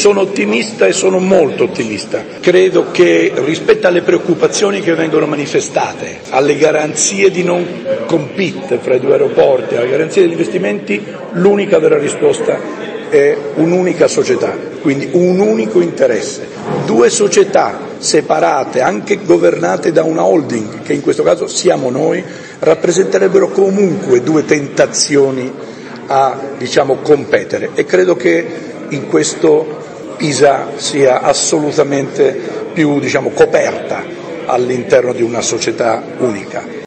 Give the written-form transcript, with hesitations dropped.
sono ottimista e sono molto ottimista. Credo che rispetto alle preoccupazioni che vengono manifestate, alle garanzie di non compete fra i due aeroporti, alle garanzie degli investimenti, l'unica vera risposta è un'unica società, quindi un unico interesse. Due società separate, anche governate da una holding, che in questo caso siamo noi, rappresenterebbero comunque due tentazioni a, competere, e credo che in questo Pisa sia assolutamente più, coperta all'interno di una società unica.